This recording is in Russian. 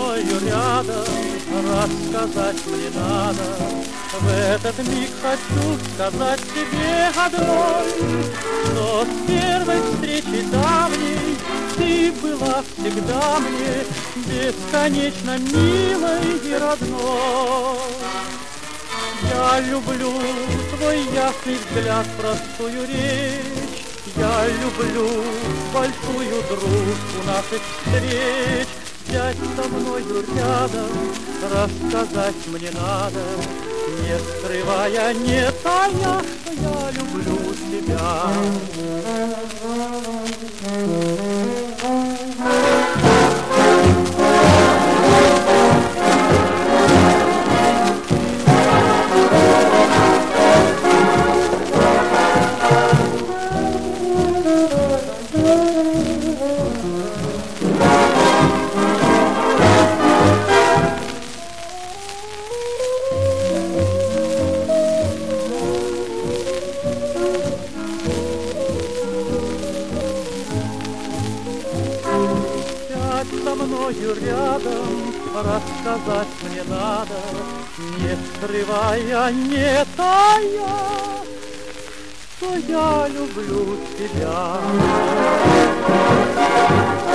мною рядом, рассказать мне надо. В этот миг хочу сказать тебе одной, что с первой встречи давней ты была всегда мне бесконечно милой и родной. Я люблю твой ясный взгляд, простую речь, я люблю большую дружбу наших встреч. Взять со мною рядом, рассказать мне надо, не скрывая, не тая, что я люблю тебя. Со мною рядом, рассказать мне надо, не скрывая, не тая, что я люблю тебя.